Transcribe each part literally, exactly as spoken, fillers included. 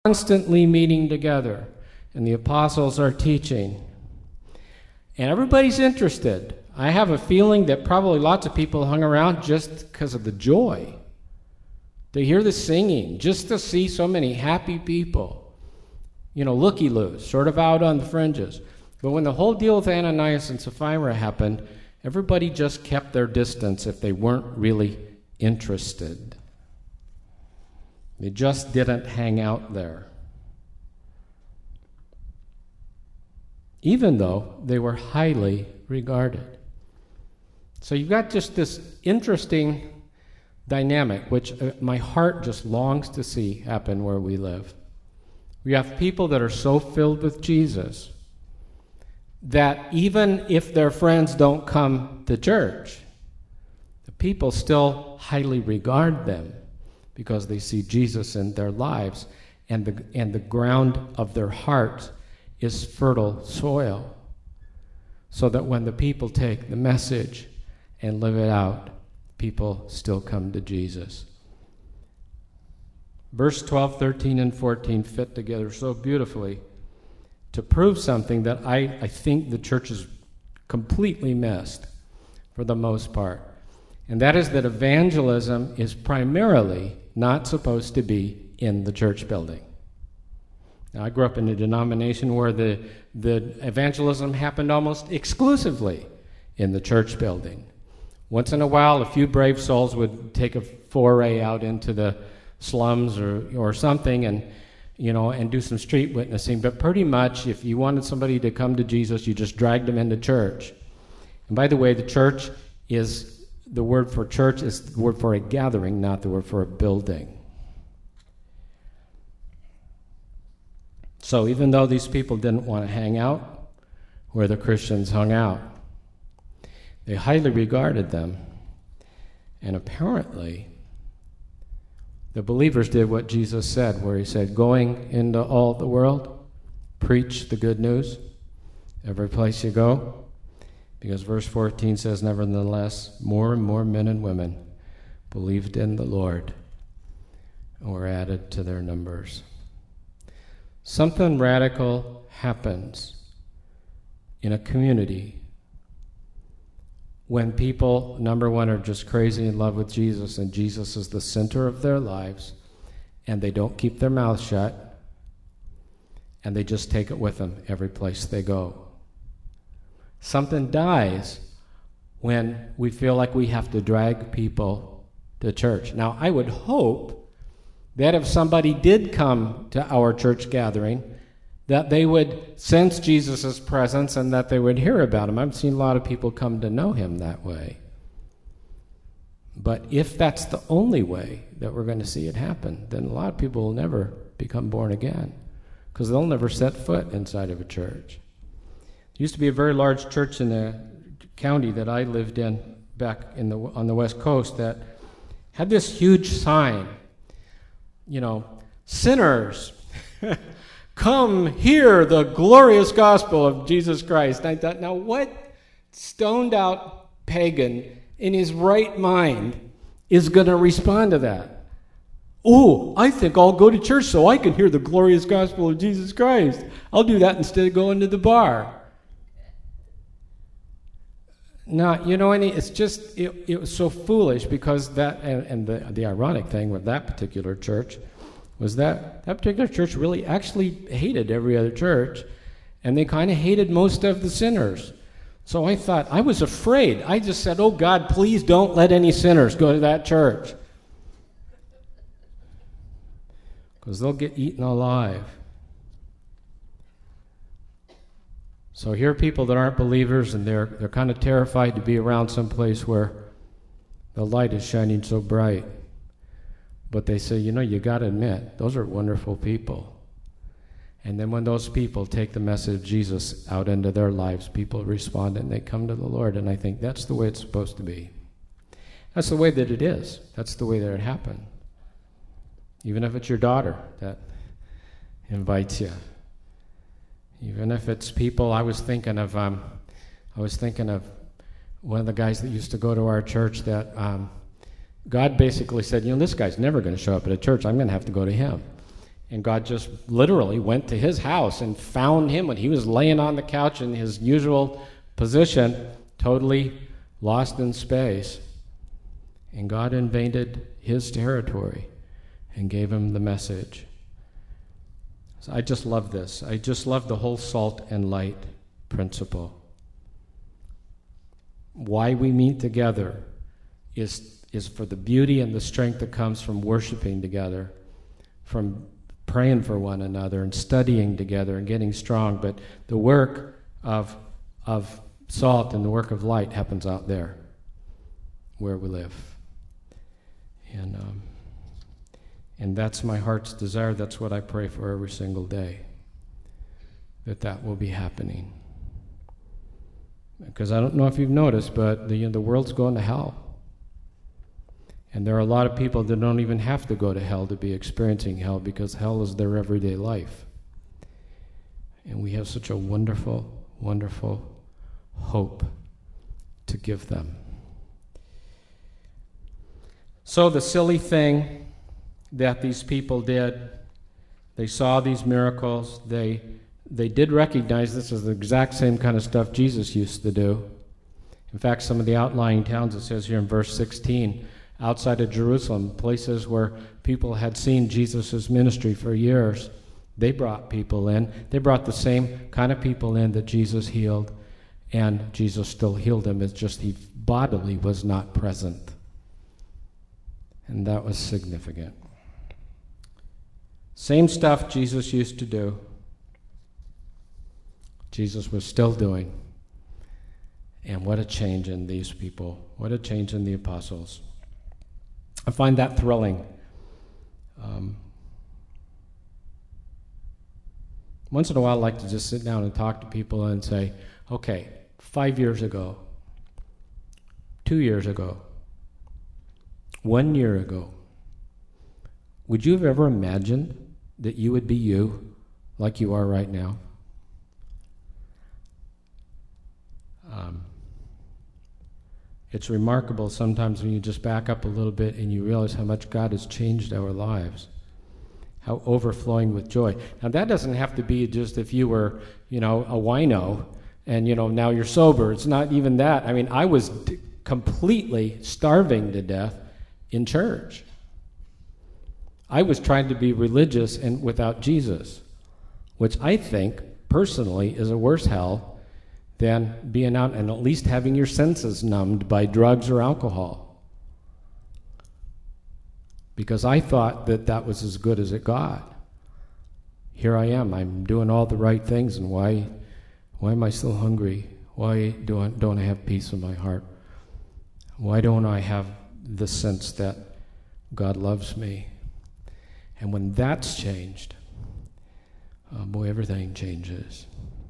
constantly meeting together, and the apostles are teaching. And everybody's interested. I have a feeling that probably lots of people hung around just because of the joy. To hear the singing, just to see so many happy people. You know, looky-loos, sort of out on the fringes. But when the whole deal with Ananias and Sapphira happened, everybody just kept their distance if they weren't really interested. They just didn't hang out there. Even though they were highly regarded. So you've got just this interesting dynamic, which uh, my heart just longs to see happen where we live. We have people that are so filled with Jesus that even if their friends don't come to church, the people still highly regard them because they see Jesus in their lives, and the, and the ground of their hearts is fertile soil, so that when the people take the message and live it out, people still come to Jesus. Verse twelve, thirteen, and fourteen fit together so beautifully to prove something that I, I think the church has completely missed for the most part. And that is that evangelism is primarily not supposed to be in the church building. Now, I grew up in a denomination where the, the evangelism happened almost exclusively in the church building. Once in a while, a few brave souls would take a foray out into the slums or, or something and, you know, and do some street witnessing. But pretty much, if you wanted somebody to come to Jesus, you just dragged them into church. And by the way, the church is, the word for church is the word for a gathering, not the word for a building. So even though these people didn't want to hang out where the Christians hung out, they highly regarded them. And apparently, the believers did what Jesus said, where he said, going into all the world, preach the good news every place you go. Because verse fourteen says, nevertheless, more and more men and women believed in the Lord and were added to their numbers. Something radical happens in a community when people, number one, are just crazy in love with Jesus, and Jesus is the center of their lives, and they don't keep their mouths shut, and they just take it with them every place they go. Something dies when we feel like we have to drag people to church. Now, I would hope that if somebody did come to our church gathering, that they would sense Jesus' presence and that they would hear about him. I've seen a lot of people come to know him that way. But if that's the only way that we're going to see it happen, then a lot of people will never become born again because they'll never set foot inside of a church. There used to be a very large church in the county that I lived in back in the on the West Coast that had this huge sign, you know, sinners, come hear the glorious gospel of Jesus Christ. And I thought, now what stoned out pagan in his right mind is going to respond to that? Oh, I think I'll go to church so I can hear the glorious gospel of Jesus Christ. I'll do that instead of going to the bar. No, you know, and it's just, it, it was so foolish because that, and, and the, the ironic thing with that particular church was that that particular church really actually hated every other church, and they kind of hated most of the sinners. So I thought, I was afraid. I just said, oh God, please don't let any sinners go to that church, because they'll get eaten alive. So here are people that aren't believers, and they're they're kind of terrified to be around some place where the light is shining so bright. But they say, you know, you got to admit, those are wonderful people. And then when those people take the message of Jesus out into their lives, people respond and they come to the Lord. And I think that's the way it's supposed to be. That's the way that it is. That's the way that it happened. Even if it's your daughter that invites you. Even if it's people, I was thinking of, um, I was thinking of one of the guys that used to go to our church that um, God basically said, you know, this guy's never going to show up at a church. I'm going to have to go to him. And God just literally went to his house and found him when he was laying on the couch in his usual position, totally lost in space. And God invaded his territory and gave him the message. So I just love this. I just love the whole salt and light principle. Why we meet together is, is for the beauty and the strength that comes from worshiping together, from praying for one another and studying together and getting strong. But the work of, of salt and the work of light happens out there where we live. And, um, and that's my heart's desire. That's what I pray for every single day, that that will be happening. Because I don't know if you've noticed, but the, you know, the world's going to hell. And there are a lot of people that don't even have to go to hell to be experiencing hell, because hell is their everyday life. And we have such a wonderful, wonderful hope to give them. So the silly thing that these people did, they saw these miracles, they they did recognize this as the exact same kind of stuff Jesus used to do. In fact, some of the outlying towns, it says here in verse sixteen, outside of Jerusalem, places where people had seen Jesus' ministry for years, they brought people in. They brought the same kind of people in that Jesus healed, and Jesus still healed them. It's just he bodily was not present. And that was significant. Same stuff Jesus used to do, Jesus was still doing. And what a change in these people. What a change in the apostles. I find that thrilling. Um, once in a while, I like to just sit down and talk to people and say, okay, five years ago, two years ago, one year ago, would you have ever imagined that you would be you like you are right now? Um, it's remarkable sometimes when you just back up a little bit and you realize how much God has changed our lives, how overflowing with joy. Now that doesn't have to be just if you were, you know, a wino and, you know, now you're sober. It's not even that. I mean, I was d- completely starving to death in church. I was trying to be religious and without Jesus, which I think personally is a worse hell than being out and at least having your senses numbed by drugs or alcohol. Because I thought that that was as good as it got. Here I am, I'm doing all the right things, and why why am I still hungry? Why do I, don't I have peace in my heart? Why don't I have the sense that God loves me? And when that's changed, oh boy, everything changes.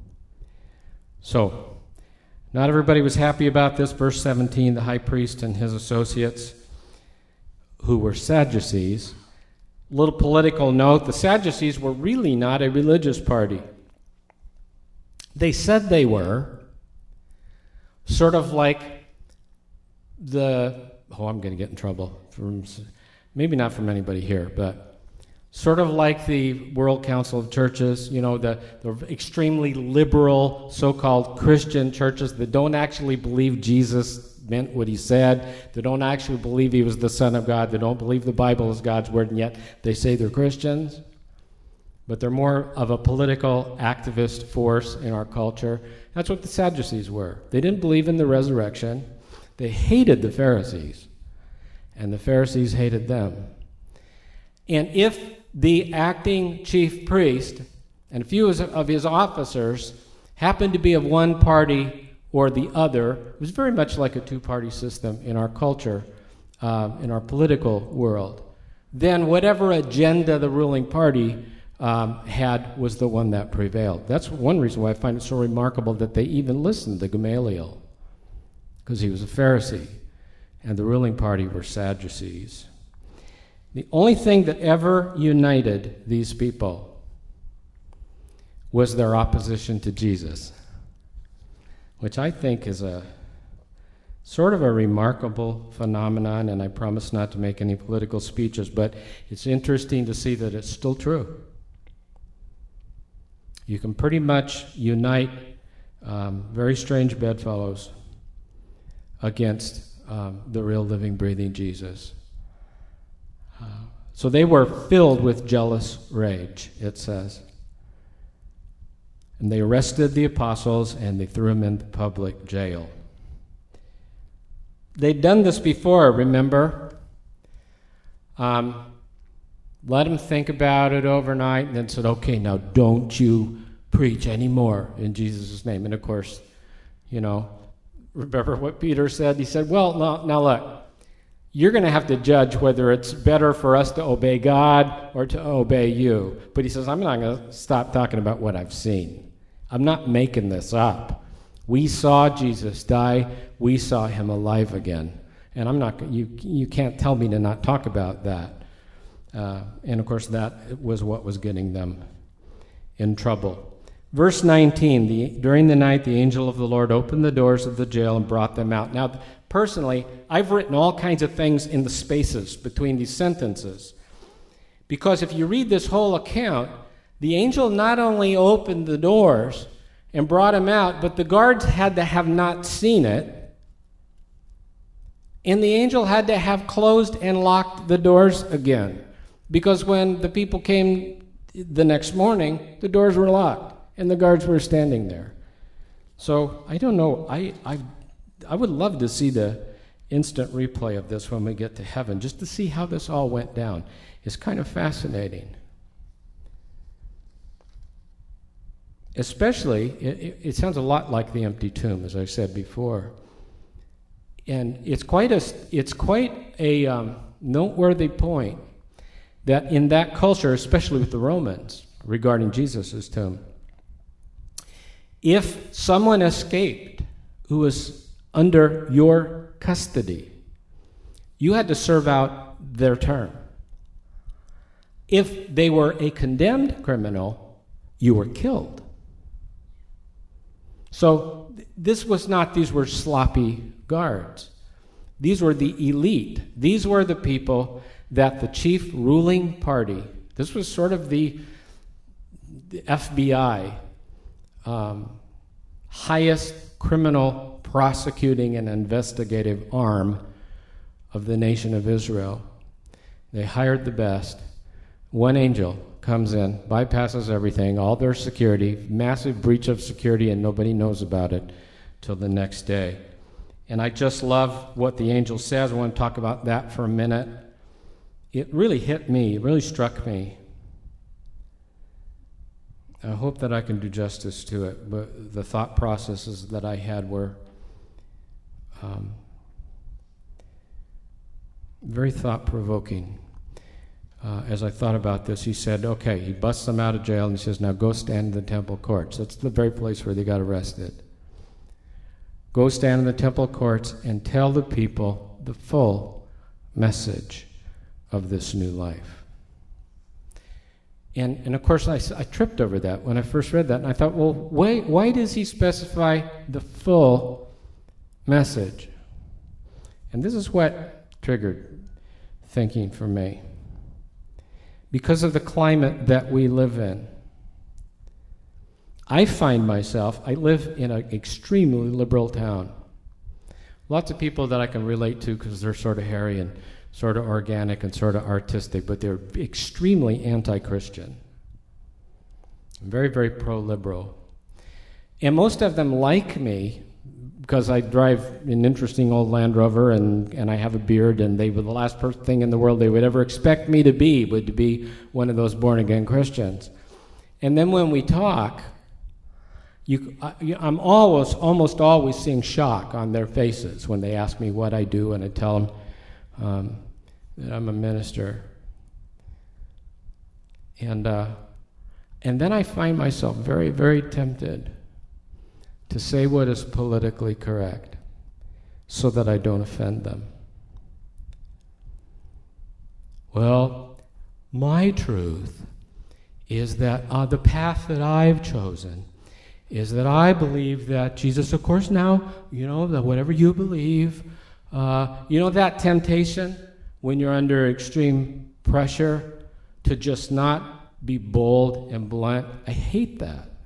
So, not everybody was happy about this. Verse seventeen, the high priest and his associates, who were Sadducees. Little political note, the Sadducees were really not a religious party. They said they were, sort of like the, oh, I'm going to get in trouble, from, maybe not from anybody here, but sort of like the World Council of Churches, you know, the, the extremely liberal so-called Christian churches that don't actually believe Jesus meant what he said, they don't actually believe he was the Son of God, they don't believe the Bible is God's word, and yet they say they're Christians. But they're more of a political activist force in our culture. That's what the Sadducees were. They didn't believe in the resurrection. They hated the Pharisees, and the Pharisees hated them. And if the acting chief priest and a few of his officers happened to be of one party or the other, it was very much like a two-party system in our culture, uh, in our political world, then whatever agenda the ruling party um, had was the one that prevailed. That's one reason why I find it so remarkable that they even listened to Gamaliel, because he was a Pharisee, and the ruling party were Sadducees. The only thing that ever united these people was their opposition to Jesus, which I think is a sort of a remarkable phenomenon, and I promise not to make any political speeches, but it's interesting to see that it's still true. You can pretty much unite um, very strange bedfellows against um, the real living, breathing Jesus. Uh, so they were filled with jealous rage, it says. And they arrested the apostles and they threw them in the public jail. They'd done this before, remember? Um, let them think about it overnight and then said, okay, now don't you preach anymore in Jesus' name. And of course, you know, remember what Peter said? He said, well, now, now look, you're going to have to judge whether it's better for us to obey God or to obey you. But he says, I'm not going to stop talking about what I've seen. I'm not making this up. We saw Jesus die. We saw him alive again. And I'm not, you, you can't tell me to not talk about that. Uh, and of course, that was what was getting them in trouble. Verse nineteen, the, during the night, the angel of the Lord opened the doors of the jail and brought them out. Now, personally, I've written all kinds of things in the spaces between these sentences. Because if you read this whole account, the angel not only opened the doors and brought him out, but the guards had to have not seen it. And the angel had to have closed and locked the doors again. Because when the people came the next morning, the doors were locked and the guards were standing there. So I don't know. I, I, I would love to see the instant replay of this when we get to heaven, just to see how this all went down. It's kind of fascinating. Especially, it, it, it sounds a lot like the empty tomb, as I said before. And it's quite a, it's quite a um, noteworthy point that in that culture, especially with the Romans, regarding Jesus' tomb, if someone escaped who was under your custody, you had to serve out their term. If they were a condemned criminal, you were killed. So th- this was not, these were sloppy guards. These were the elite. These were the people that the chief ruling party, this was sort of the, the F B I, um, highest criminal prosecuting and investigative arm of the nation of Israel. They hired the best. One angel comes in, bypasses everything, all their security, massive breach of security, and nobody knows about it till the next day. And I just love what the angel says. I want to talk about that for a minute. It really hit me, it really struck me. I hope that I can do justice to it, but the thought processes that I had were um, very thought-provoking. Uh, as I thought about this, he said, okay, he busts them out of jail and he says, now go stand in the temple courts. That's the very place where they got arrested. Go stand in the temple courts and tell the people the full message of this new life. And, and of course, I, I tripped over that when I first read that, and I thought, well, why, why does he specify the full message? And this is what triggered thinking for me. Because of the climate that we live in, I find myself, I live in an extremely liberal town. Lots of people that I can relate to because they're sort of hairy and sort of organic and sort of artistic, but they're extremely anti-Christian. Very, very pro-liberal. And most of them like me because I drive an interesting old Land Rover and, and I have a beard, and they were the last thing in the world they would ever expect me to be, would to be one of those born-again Christians. And then when we talk, you, I, I'm always, almost always seeing shock on their faces when they ask me what I do, and I tell them um, that I'm a minister. And, uh, and then I find myself very, very tempted to say what is politically correct so that I don't offend them. Well, my truth is that uh, the path that I've chosen is that I believe that Jesus, of course now, you know, that whatever you believe, uh, you know that temptation when you're under extreme pressure to just not be bold and blunt? I hate that.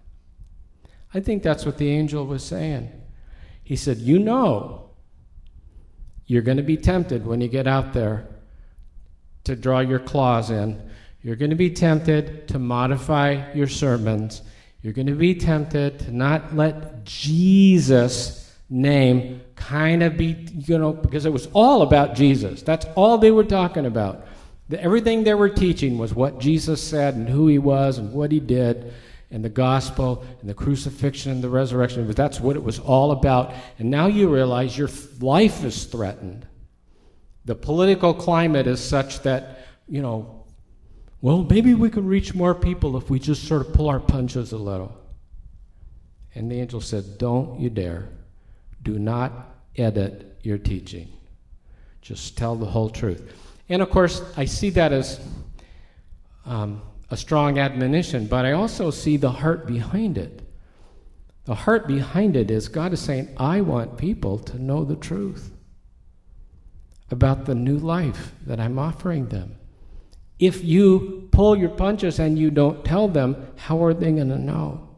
I think that's what the angel was saying. He said, you know, you're going to be tempted when you get out there to draw your claws in. You're going to be tempted to modify your sermons. You're going to be tempted to not let Jesus' name kind of be, you know, because it was all about Jesus. That's all they were talking about. The, everything they were teaching was what Jesus said and who he was and what he did and the gospel and the crucifixion and the resurrection. But that's what it was all about. And now you realize your life is threatened. The political climate is such that, you know, well, maybe we could reach more people if we just sort of pull our punches a little. And the angel said, don't you dare. Do not edit your teaching. Just tell the whole truth. And of course, I see that as um, a strong admonition, but I also see the heart behind it. The heart behind it is God is saying, I want people to know the truth about the new life that I'm offering them. If you pull your punches and you don't tell them, how are they going to know?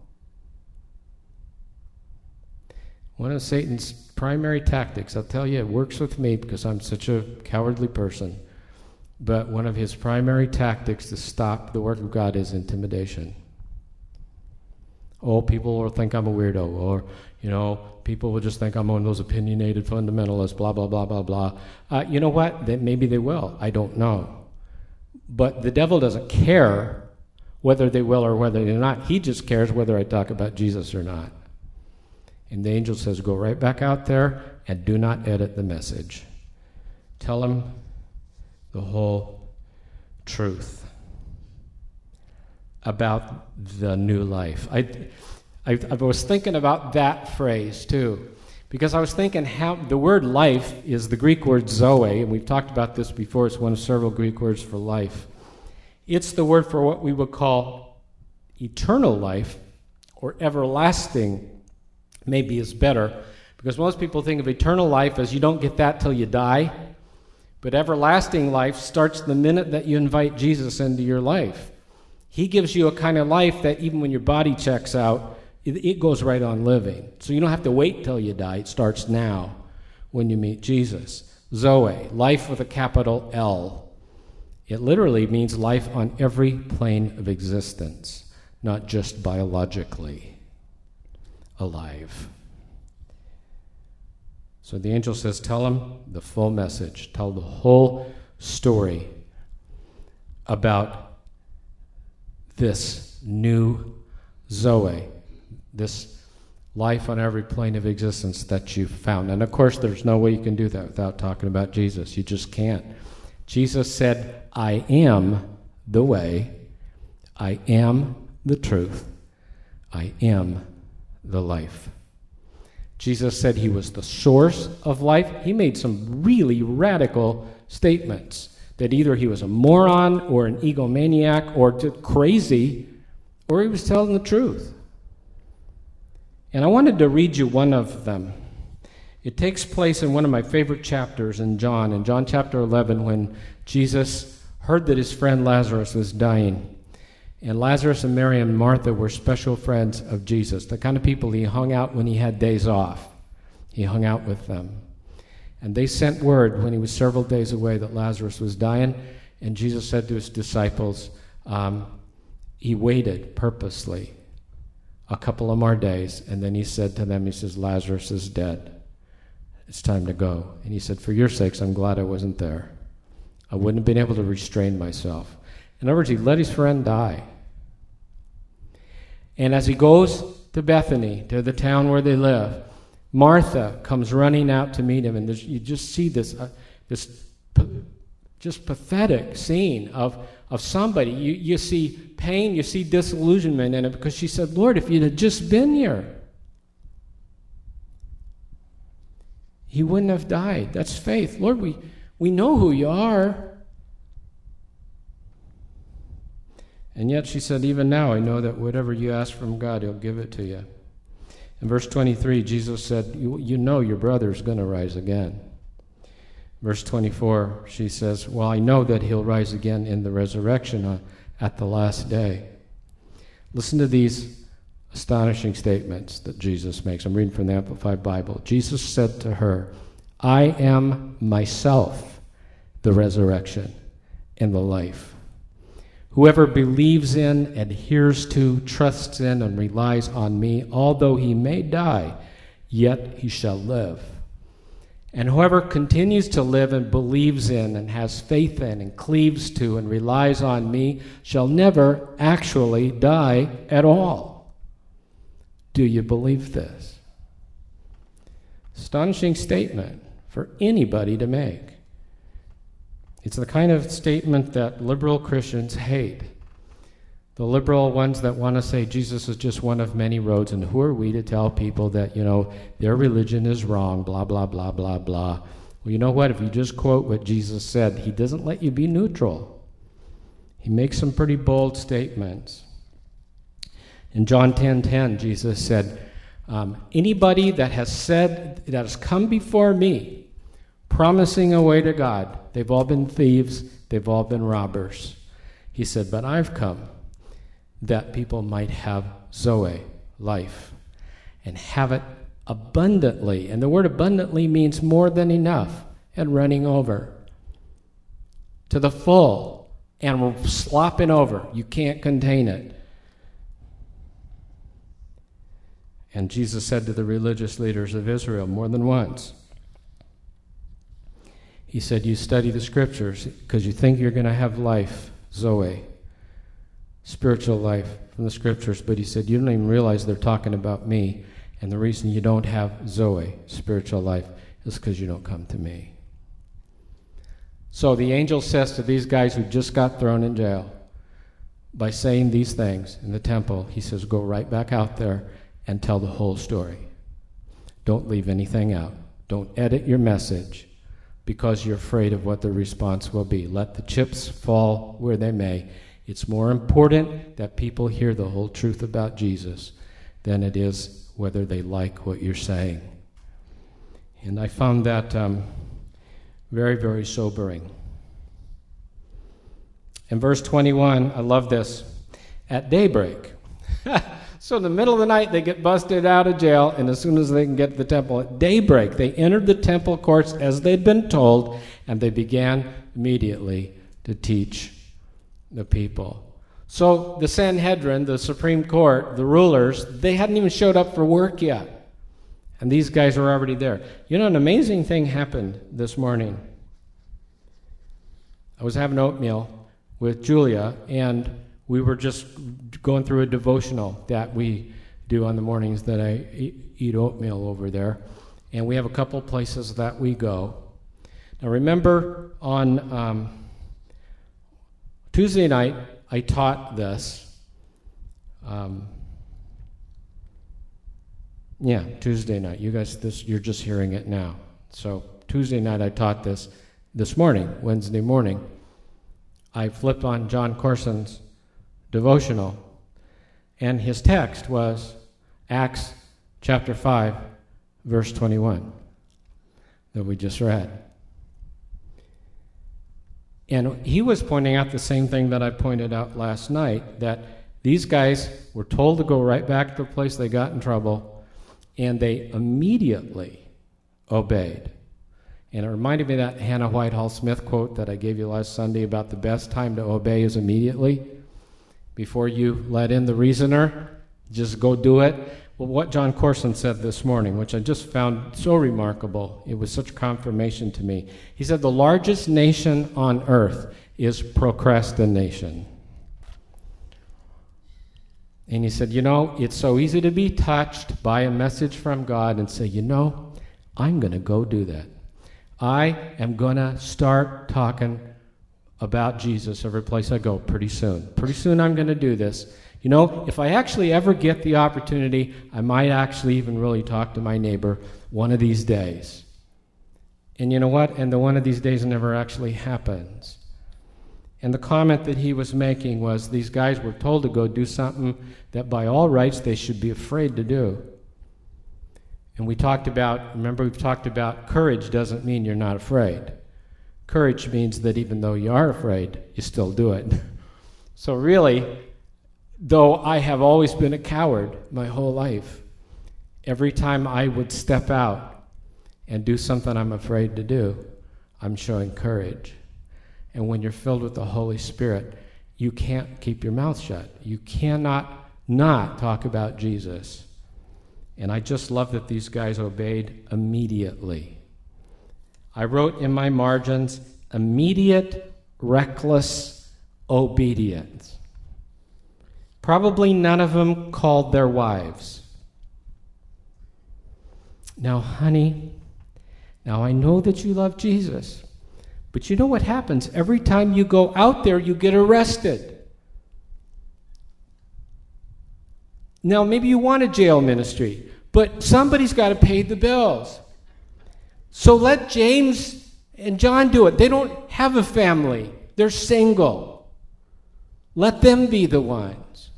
One of Satan's primary tactics, I'll tell you, it works with me because I'm such a cowardly person, but one of his primary tactics to stop the work of God is intimidation. Oh, people will think I'm a weirdo, or, you know, people will just think I'm one of those opinionated fundamentalists, blah, blah, blah, blah, blah. Uh, you know what? They, maybe they will. I don't know. But the devil doesn't care whether they will or whether they're not. He just cares whether I talk about Jesus or not. And the angel says, go right back out there and do not edit the message. Tell them the whole truth about the new life. I, I, I was thinking about that phrase too, because I was thinking how the word life is the Greek word zoe, and we've talked about this before. It's one of several Greek words for life. It's the word for what we would call eternal life, or everlasting maybe is better, because most people think of eternal life as you don't get that till you die, but everlasting life starts the minute that you invite Jesus into your life. He gives you a kind of life that even when your body checks out, it, it goes right on living. So you don't have to wait till you die. It starts now when you meet Jesus. Zoe, life with a capital L. It literally means life on every plane of existence, not just biologically alive. So the angel says, tell him the full message. Tell the whole story about this new Zoe, this life on every plane of existence that you've found. And of course, there's no way you can do that without talking about Jesus. You just can't. Jesus said, I am the way, I am the truth, I am the life. Jesus said he was the source of life. He made some really radical statements that either he was a moron or an egomaniac or crazy, or he was telling the truth. And I wanted to read you one of them. It takes place in one of my favorite chapters in John, in John chapter eleven, when Jesus heard that his friend Lazarus was dying. And Lazarus and Mary and Martha were special friends of Jesus, the kind of people he hung out when he had days off. He hung out with them. And they sent word when he was several days away that Lazarus was dying, and Jesus said to his disciples, um, he waited purposely a couple of more days, and then he said to them, he says, Lazarus is dead. It's time to go. And he said, for your sakes, I'm glad I wasn't there. I wouldn't have been able to restrain myself. In other words, he let his friend die. And as he goes to Bethany, to the town where they live, Martha comes running out to meet him, and you just see this, uh, this p- just pathetic scene of, of somebody. You, you see pain, you see disillusionment in it, because she said, Lord, if you'd have just been here, he wouldn't have died. That's faith. Lord, we, we know who you are. And yet she said, even now I know that whatever you ask from God, he'll give it to you. In verse twenty-three, Jesus said, you, you know your brother's going to rise again. Verse twenty-four, she says, well, I know that he'll rise again in the resurrection uh, at the last day. Listen to these astonishing statements that Jesus makes. I'm reading from the Amplified Bible. Jesus said to her, I am myself the resurrection and the life. Whoever believes in, adheres to, trusts in, and relies on me, although he may die, yet he shall live. And whoever continues to live and believes in and has faith in and cleaves to and relies on me shall never actually die at all. Do you believe this? Astonishing statement for anybody to make. It's the kind of statement that liberal Christians hate. The liberal ones that want to say Jesus is just one of many roads, and who are we to tell people that, you know, their religion is wrong, blah, blah, blah, blah, blah. Well, you know what? If you just quote what Jesus said, he doesn't let you be neutral. He makes some pretty bold statements. In John ten ten, Jesus said, um, anybody that has said, that has come before me, promising a way to God, they've all been thieves, they've all been robbers. He said, but I've come that people might have Zoe, life, and have it abundantly. And the word abundantly means more than enough and running over. To the full and slopping over. You can't contain it. And Jesus said to the religious leaders of Israel more than once, he said, you study the scriptures because you think you're going to have life, Zoe, spiritual life from the scriptures, but he said, you don't even realize they're talking about me, and the reason you don't have Zoe, spiritual life, is because you don't come to me. So the angel says to these guys who just got thrown in jail, by saying these things in the temple, he says, go right back out there and tell the whole story. Don't leave anything out. Don't edit your message because you're afraid of what the response will be. Let the chips fall where they may. It's more important that people hear the whole truth about Jesus than it is whether they like what you're saying. And I found that um, very, very sobering. In verse twenty-one, I love this. At daybreak. So in the middle of the night, they get busted out of jail, and as soon as they can get to the temple, at daybreak, they entered the temple courts as they'd been told, and they began immediately to teach the people. So the Sanhedrin, the Supreme Court, the rulers, they hadn't even showed up for work yet. And these guys were already there. You know, an amazing thing happened this morning. I was having oatmeal with Julia, and we were just going through a devotional that we do on the mornings that I eat oatmeal over there. And we have a couple places that we go. Now remember on um, Tuesday night, I taught this. Um, yeah, Tuesday night. You guys, this you're just hearing it now. So Tuesday night I taught this. This morning, Wednesday morning, I flipped on John Corson's devotional, and his text was Acts chapter five, verse twenty-one, that we just read. And he was pointing out the same thing that I pointed out last night, that these guys were told to go right back to the place they got in trouble, and they immediately obeyed. And it reminded me of that Hannah Whitehall Smith quote that I gave you last Sunday about the best time to obey is immediately. Before you let in the reasoner, just go do it. Well, what John Corson said this morning, which I just found so remarkable, it was such confirmation to me. He said the largest nation on earth is procrastination. And he said, you know, it's so easy to be touched by a message from God and say, you know, I'm going to go do that. I am going to start talking about Jesus every place I go pretty soon. Pretty soon I'm going to do this. You know, if I actually ever get the opportunity, I might actually even really talk to my neighbor one of these days. And you know what? And the one of these days never actually happens. And the comment that he was making was these guys were told to go do something that by all rights they should be afraid to do. And we talked about, remember we've talked about courage doesn't mean you're not afraid. Courage means that even though you are afraid, you still do it. So really, though I have always been a coward my whole life, every time I would step out and do something I'm afraid to do, I'm showing courage. And when you're filled with the Holy Spirit, you can't keep your mouth shut. You cannot not talk about Jesus. And I just love that these guys obeyed immediately. I wrote in my margins, immediate, reckless obedience. Probably none of them called their wives. Now, honey, now I know that you love Jesus, but you know what happens? Every time you go out there, you get arrested. Now, maybe you want a jail ministry, but somebody's got to pay the bills. So let James and John do it. They don't have a family. They're single. Let them be the ones.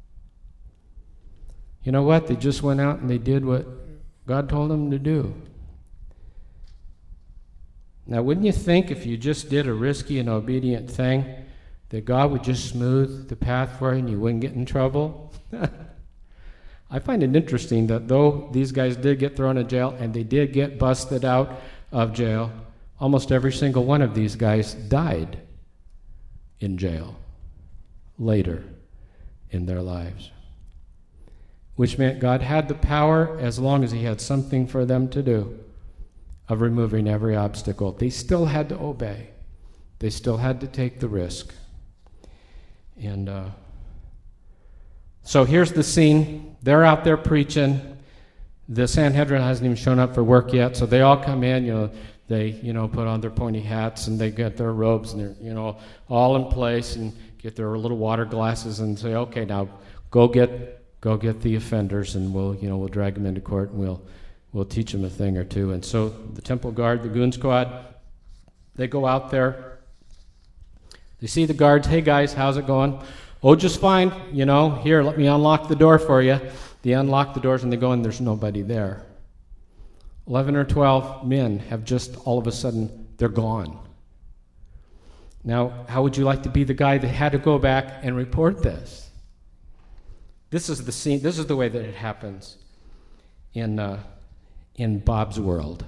You know what? They just went out and they did what God told them to do. Now, wouldn't you think if you just did a risky and obedient thing, that God would just smooth the path for you and you wouldn't get in trouble? I find it interesting that though these guys did get thrown in jail and they did get busted out of jail, almost every single one of these guys died in jail later in their lives. Which meant God had the power, as long as he had something for them to do, of removing every obstacle. They still had to obey. They still had to take the risk. And uh, so here's the scene. They're out there preaching. The Sanhedrin hasn't even shown up for work yet, so they all come in, you know, they, you know, put on their pointy hats and they get their robes and they're, you know, all in place and get their little water glasses and say, okay, now go get Go get the offenders, and we'll, you know, we'll drag them into court, and we'll, we'll teach them a thing or two. And so the temple guard, the goon squad, they go out there. They see the guards. Hey guys, how's it going? Oh, just fine. You know, here, let me unlock the door for you. They unlock the doors, and they go in. There's nobody there. Eleven or twelve men have just all of a sudden they're gone. Now, how would you like to be the guy that had to go back and report this? This is the scene. This is the way that it happens in uh, in Bob's world.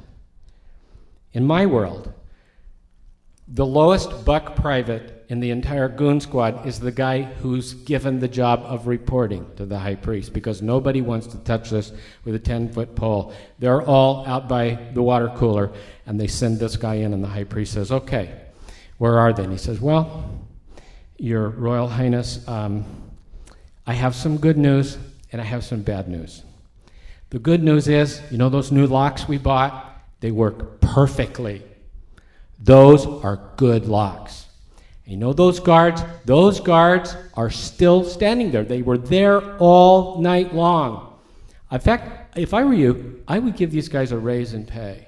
In my world, the lowest buck private in the entire goon squad is the guy who's given the job of reporting to the high priest, because nobody wants to touch this with a ten-foot pole. They're all out by the water cooler, and they send this guy in, and the high priest says, "Okay, where are they?" And he says, "Well, Your Royal Highness, um, I have some good news, and I have some bad news. The good news is, you know those new locks we bought? They work perfectly. Those are good locks. And you know those guards? Those guards are still standing there. They were there all night long. In fact, if I were you, I would give these guys a raise in pay.